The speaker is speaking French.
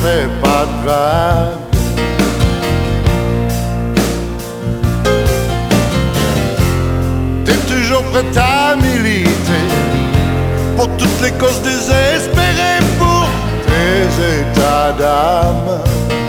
mais pas de vague. T'es toujours prêt à militer pour toutes les causes désespérées, pour tes états d'âme.